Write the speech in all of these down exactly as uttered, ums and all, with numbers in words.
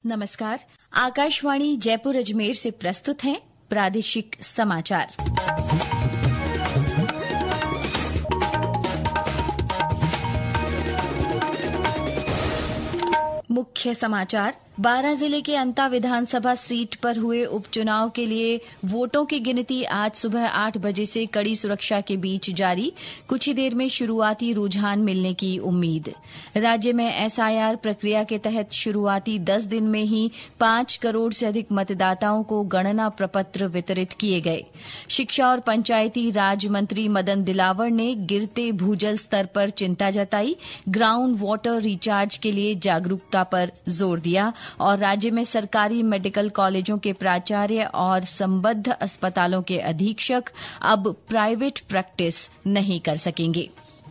नमस्कार। आकाशवाणी जयपुर अजमेर से प्रस्तुत हैं प्रादेशिक समाचार। मुख्य समाचार। बारां जिले के अंता विधानसभा सीट पर हुए उपचुनाव के लिए वोटों की गिनती आज सुबह आठ बजे से कड़ी सुरक्षा के बीच जारी। कुछ ही देर में शुरुआती रुझान मिलने की उम्मीद। राज्य में एसआईआर प्रक्रिया के तहत शुरुआती दस दिन में ही पांच करोड़ से अधिक मतदाताओं को गणना प्रपत्र वितरित किए गए। शिक्षा और पंचायती राज मंत्री मदन दिलावर ने गिरते भूजल स्तर पर चिंता जताई। ग्राउंड वाटर रिचार्ज के लिए जागरूकता पर जोर दिया और राज्य में सरकारी मेडिकल कॉलेजों के प्राचार्य और संबद्ध अस्पतालों के अधीक्षक अब प्राइवेट प्रैक्टिस नहीं कर सकेंगे।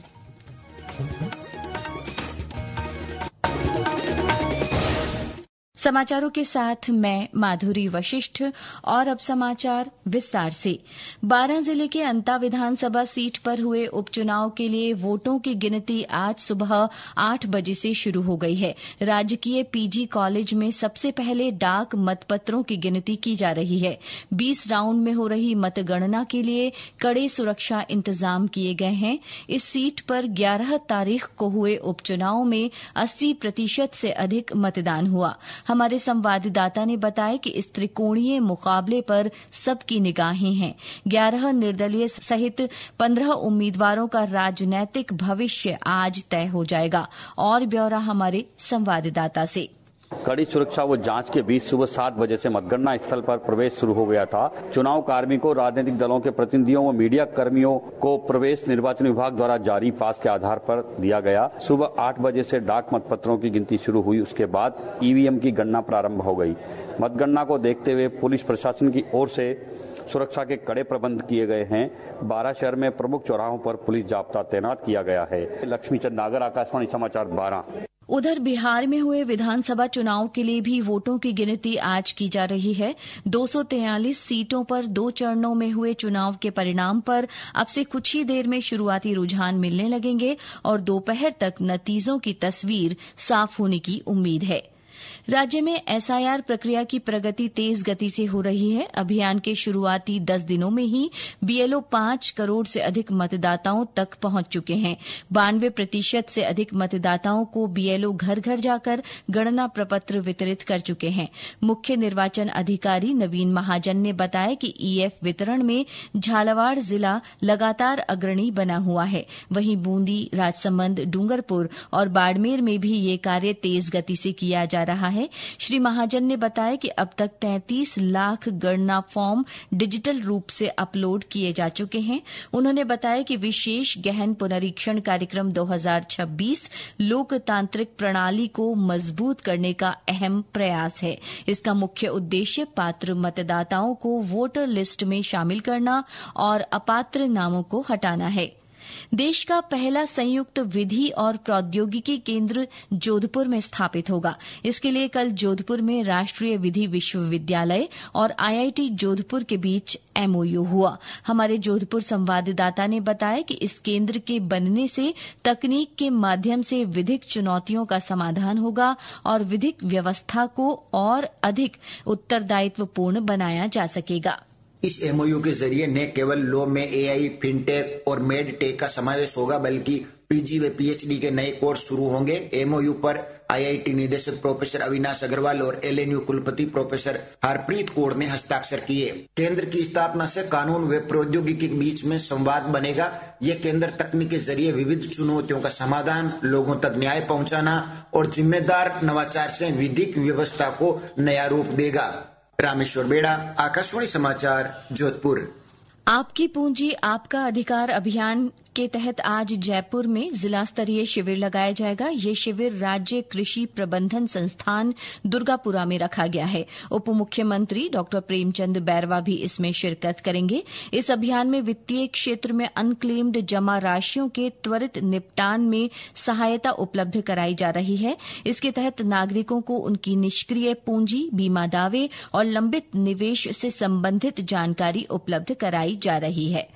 समाचारों के साथ मैं माधुरी वशिष्ठ और अब समाचार विस्तार से। बारां जिले के अंता विधानसभा सीट पर हुए उपचुनाव के लिए वोटों की गिनती आज सुबह आठ बजे से शुरू हो गई है। राजकीय पीजी कॉलेज में सबसे पहले डाक मतपत्रों की गिनती की जा रही है। बीस राउंड में हो रही मतगणना के लिए कड़े सुरक्षा इंतजाम किए गए हैं। इस सीट पर ग्यारह तारीख को हुए उपचुनाव में अस्सी प्रतिशत से अधिक मतदान हुआ। हमारे संवाददाता ने बताया कि इस त्रिकोणीय मुकाबले पर सबकी निगाहें हैं। ग्यारह निर्दलीय सहित पंद्रह उम्मीदवारों का राजनैतिक भविष्य आज तय हो जाएगा। और ब्यौरा हमारे संवाददाता से। कड़ी सुरक्षा व जांच के बीच सुबह सात बजे से मतगणना स्थल पर प्रवेश शुरू हो गया था। चुनाव कार्मिकों, राजनीतिक दलों के प्रतिनिधियों व मीडिया कर्मियों को प्रवेश निर्वाचन विभाग द्वारा जारी पास के आधार पर दिया गया। सुबह आठ बजे से डाक मतपत्रों की गिनती शुरू हुई। उसके बाद ईवीएम की गणना प्रारंभ हो गई। मतगणना को देखते हुए पुलिस प्रशासन की ओर से सुरक्षा के कड़े प्रबंध किए गए हैं। बारां शहर में प्रमुख चौराहों पर पुलिस जाब्ता तैनात किया गया है। लक्ष्मीचंद नागर, आकाशवाणी समाचार, बारां। उधर बिहार में हुए विधानसभा चुनाव के लिए भी वोटों की गिनती आज की जा रही है। दो सौ तैंतालीस सीटों पर दो चरणों में हुए चुनाव के परिणाम पर अब से कुछ ही देर में शुरुआती रुझान मिलने लगेंगे और दोपहर तक नतीजों की तस्वीर साफ होने की उम्मीद है। राज्य में एसआईआर प्रक्रिया की प्रगति तेज गति से हो रही है। अभियान के शुरुआती दस दिनों में ही बीएलओ पांच करोड़ से अधिक मतदाताओं तक पहुंच चुके हैं। बानवे प्रतिशत से अधिक मतदाताओं को बीएलओ घर घर जाकर गणना प्रपत्र वितरित कर चुके हैं। मुख्य निर्वाचन अधिकारी नवीन महाजन ने बताया कि ईएफ वितरण में झालावाड़ जिला लगातार अग्रणी बना हुआ है। वहीं बूंदी, राजसमंद, डूंगरपुर और बाड़मेर में भी ये कार्य तेज गति से किया जा रहा है। श्री महाजन ने बताया कि अब तक तैंतीस लाख गणना फॉर्म डिजिटल रूप से अपलोड किए जा चुके हैं। उन्होंने बताया कि विशेष गहन पुनरीक्षण कार्यक्रम दो हज़ार छब्बीस लोकतांत्रिक प्रणाली को मजबूत करने का अहम प्रयास है। इसका मुख्य उद्देश्य पात्र मतदाताओं को वोटर लिस्ट में शामिल करना और अपात्र नामों को हटाना है। देश का पहला संयुक्त विधि और प्रौद्योगिकी केंद्र जोधपुर में स्थापित होगा। इसके लिए कल जोधपुर में राष्ट्रीय विधि विश्वविद्यालय और आईआईटी जोधपुर के बीच एमओयू हुआ। हमारे जोधपुर संवाददाता ने बताया कि इस केंद्र के बनने से तकनीक के माध्यम से विधिक चुनौतियों का समाधान होगा और विधिक व्यवस्था को और अधिक उत्तरदायित्वपूर्ण बनाया जा सकेगा। इस एमओयू के जरिए न केवल लॉ में एआई, फिनटेक और मेडटेक का समावेश होगा, बल्कि पीजी व पीएचडी के नए कोर्स शुरू होंगे। एमओयू पर आईआईटी निदेशक प्रोफेसर अविनाश अग्रवाल और एलएनयू कुलपति प्रोफेसर हरप्रीत कौर ने हस्ताक्षर किए। केंद्र की स्थापना से कानून व प्रौद्योगिकी के बीच में संवाद बनेगा। ये केंद्र तकनीक के जरिए विविध चुनौतियों का समाधान, लोगों तक न्याय पहुंचाना और जिम्मेदार नवाचार से विधिक व्यवस्था को नया रूप देगा। रामेश्वर बेड़ा, आकाशवाणी समाचार, जोधपुर। आपकी पूंजी आपका अधिकार अभियान के तहत आज जयपुर में जिला स्तरीय शिविर लगाया जाएगा। ये शिविर राज्य कृषि प्रबंधन संस्थान दुर्गापुरा में रखा गया है। उप मुख्यमंत्री डॉक्टर प्रेमचंद बैरवा भी इसमें शिरकत करेंगे। इस अभियान में वित्तीय क्षेत्र में अनक्लेम्ड जमा राशियों के त्वरित निपटान में सहायता उपलब्ध कराई जा रही है। इसके तहत नागरिकों को उनकी निष्क्रिय पूंजी, बीमा दावे और लंबित निवेश से संबंधित जानकारी उपलब्ध कराई जा रही है।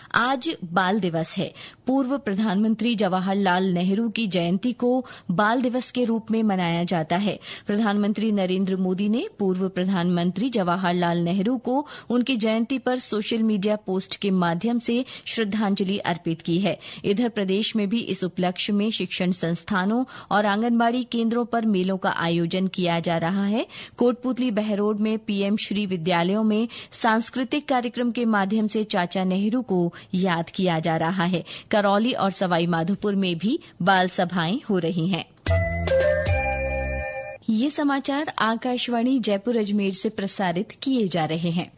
आज बाल दिवस है। पूर्व प्रधानमंत्री जवाहरलाल नेहरू की जयंती को बाल दिवस के रूप में मनाया जाता है। प्रधानमंत्री नरेंद्र मोदी ने पूर्व प्रधानमंत्री जवाहरलाल नेहरू को उनकी जयंती पर सोशल मीडिया पोस्ट के माध्यम से श्रद्धांजलि अर्पित की है। इधर प्रदेश में भी इस उपलक्ष्य में शिक्षण संस्थानों और आंगनबाड़ी केंद्रों पर मेलों का आयोजन किया जा रहा है। कोटपुतली बहरोड में पीएम श्री विद्यालयों में सांस्कृतिक कार्यक्रम के माध्यम से चाचा नेहरू को याद किया जा रहा है। करौली और सवाई माधोपुर में भी बाल सभाएं हो रही हैं। ये समाचार आकाशवाणी जयपुर अजमेर से प्रसारित किए जा रहे हैं।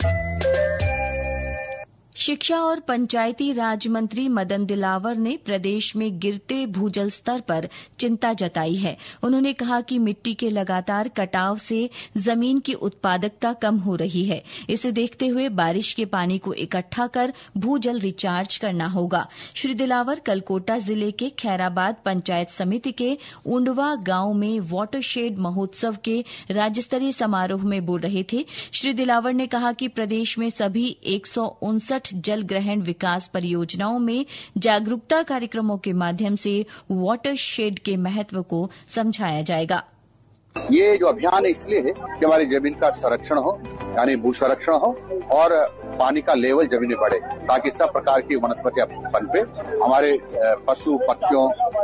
शिक्षा और पंचायती राज मंत्री मदन दिलावर ने प्रदेश में गिरते भूजल स्तर पर चिंता जताई है। उन्होंने कहा कि मिट्टी के लगातार कटाव से जमीन की उत्पादकता कम हो रही है। इसे देखते हुए बारिश के पानी को इकट्ठा कर भूजल रिचार्ज करना होगा। श्री दिलावर कल कोटा जिले के खैराबाद पंचायत समिति के उंडवा गांव में वाटरशेड महोत्सव के राज्य स्तरीय समारोह में बोल रहे थे। श्री दिलावर ने कहा कि प्रदेश में सभी एक सौ उनसठ जल ग्रहण विकास परियोजनाओं में जागरूकता कार्यक्रमों के माध्यम से वाटरशेड के महत्व को समझाया जाएगा। ये जो अभियान है इसलिए है कि हमारी जमीन का संरक्षण हो, यानी भू संरक्षण हो और पानी का लेवल जमीन में बढ़े, ताकि सब प्रकार की वनस्पतियां पनपे। हमारे पशु पक्षियों,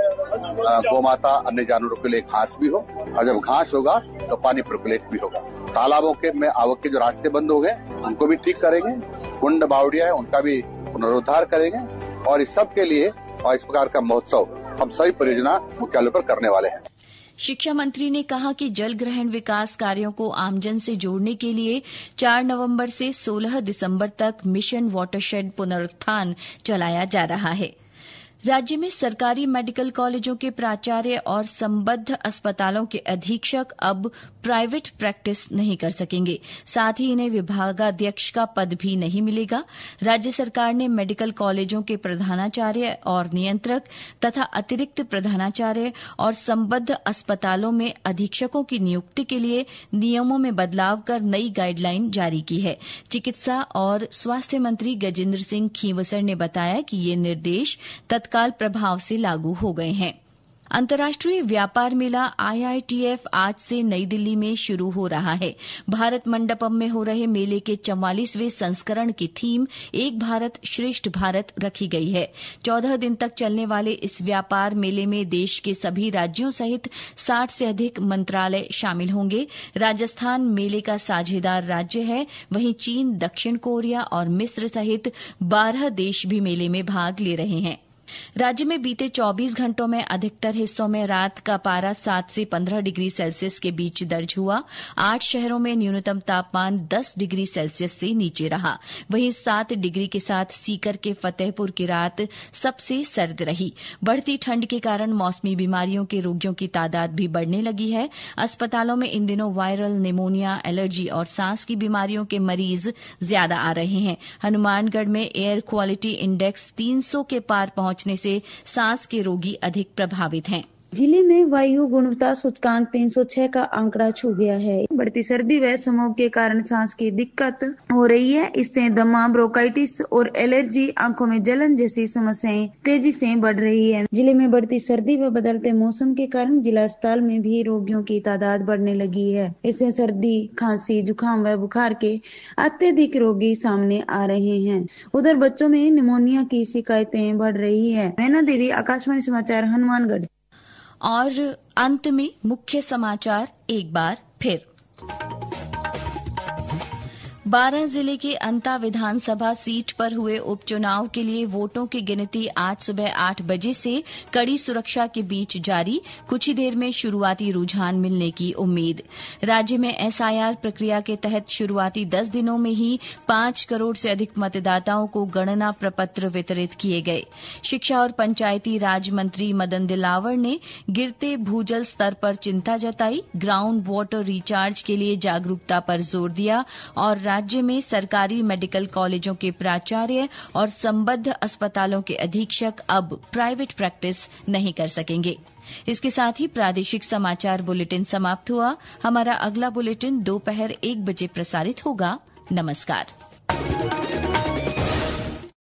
गौमाता, अन्य जानवरों के लिए घास भी हो, और जब घास होगा तो पानी पर्कुलेट भी होगा। तालाबों के में आवक के जो रास्ते बंद हो गए उनको भी ठीक करेंगे, कुंड बावड़िया है उनका भी पुनरुद्धार करेंगे, और इस सब के लिए और इस प्रकार का महोत्सव हम सभी परियोजना मुख्यालयों पर करने वाले हैं। शिक्षा मंत्री ने कहा कि जल ग्रहण विकास कार्यों को आमजन से जोड़ने के लिए चार नवंबर से सोलह दिसंबर तक मिशन वाटरशेड पुनरुत्थान चलाया जा रहा है। राज्य में सरकारी मेडिकल कॉलेजों के प्राचार्य और संबद्ध अस्पतालों के अधीक्षक अब प्राइवेट प्रैक्टिस नहीं कर सकेंगे। साथ ही इन्हें विभागाध्यक्ष का पद भी नहीं मिलेगा। राज्य सरकार ने मेडिकल कॉलेजों के प्रधानाचार्य और नियंत्रक तथा अतिरिक्त प्रधानाचार्य और संबद्ध अस्पतालों में अधीक्षकों की नियुक्ति के लिए नियमों में बदलाव कर नई गाइडलाइन जारी की है। चिकित्सा और स्वास्थ्य मंत्री गजेंद्र सिंह खींवसर ने बताया कि ये निर्देश तत्काल प्रभाव से लागू हो गए हैं। अंतर्राष्ट्रीय व्यापार मेला आई आई टी एफ आज से नई दिल्ली में शुरू हो रहा है। भारत मंडपम में हो रहे मेले के चौवालीसवें संस्करण की थीम एक भारत श्रेष्ठ भारत रखी गई है। चौदह दिन तक चलने वाले इस व्यापार मेले में देश के सभी राज्यों सहित साठ से अधिक मंत्रालय शामिल होंगे। राजस्थान मेले का साझेदार राज्य है, वहीं चीन, दक्षिण कोरिया और मिस्र सहित बारह देश भी मेले में भाग ले रहे हैं। राज्य में बीते चौबीस घंटों में अधिकतर हिस्सों में रात का पारा सात से पंद्रह डिग्री सेल्सियस के बीच दर्ज हुआ। आठ शहरों में न्यूनतम तापमान दस डिग्री सेल्सियस से नीचे रहा। वहीं सात डिग्री के साथ सीकर के फतेहपुर की रात सबसे सर्द रही। बढ़ती ठंड के कारण मौसमी बीमारियों के रोगियों की तादाद भी बढ़ने लगी है। अस्पतालों में इन दिनों वायरल, निमोनिया, एलर्जी और सांस की बीमारियों के मरीज ज्यादा आ रहे हैं। हनुमानगढ़ में एयर क्वालिटी इंडेक्स तीन सौ के पार पहुंच पहुंचने से सांस के रोगी अधिक प्रभावित हैं। जिले में वायु गुणवत्ता सूचकांक तीन सौ छह का आंकड़ा छू गया है। बढ़ती सर्दी व स्मॉग के कारण सांस की दिक्कत हो रही है। इससे दमा, ब्रोंकाइटिस और एलर्जी, आंखों में जलन जैसी समस्याएं तेजी से बढ़ रही है। जिले में बढ़ती सर्दी व बदलते मौसम के कारण जिला अस्पताल में भी रोगियों की तादाद बढ़ने लगी है। इससे सर्दी, खांसी, जुकाम व बुखार के अत्यधिक रोगी सामने आ रहे हैं। उधर बच्चों में निमोनिया की शिकायतें बढ़ रही है। मैना देवी, आकाशवाणी समाचार, हनुमानगढ़। और अंत में मुख्य समाचार एक बार फिर। बारां जिले के अंता विधानसभा सीट पर हुए उपचुनाव के लिए वोटों की गिनती आज सुबह आठ बजे से कड़ी सुरक्षा के बीच जारी। कुछ ही देर में शुरुआती रुझान मिलने की उम्मीद। राज्य में एस आई आर प्रक्रिया के तहत शुरुआती दस दिनों में ही पांच करोड़ से अधिक मतदाताओं को गणना प्रपत्र वितरित किए गए। शिक्षा और पंचायती राज मंत्री मदन दिलावर ने गिरते भूजल स्तर पर चिंता जताई, ग्राउंड वाटर रिचार्ज के लिए जागरूकता पर जोर दिया और राज्य में सरकारी मेडिकल कॉलेजों के प्राचार्य और संबद्ध अस्पतालों के अधीक्षक अब प्राइवेट प्रैक्टिस नहीं कर सकेंगे। इसके साथ ही प्रादेशिक समाचार बुलेटिन समाप्त हुआ। हमारा अगला बुलेटिन दोपहर एक बजे प्रसारित होगा। नमस्कार।